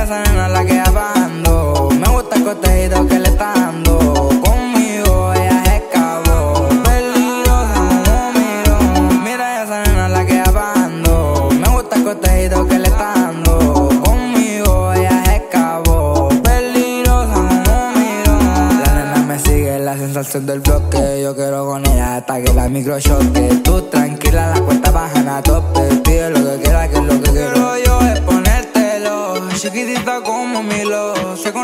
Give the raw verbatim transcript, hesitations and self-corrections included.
esa nena la que bajando. Me gusta el cotejito que le está dando. Conmigo ella se escapó. Peligrosa como miró. Mira esa nena la que bajando. Me gusta el cotejito que le está dando. Conmigo ella se escapó. Peligrosa como miró. La nena me sigue, la sensación del bloque. Yo quiero con ella hasta que la micro choque. Tú tranquila, la cuenta bajan a tope. Pide lo que quiera, que es lo que quiero yo es ponértelo. Chiquitita como Milo. Se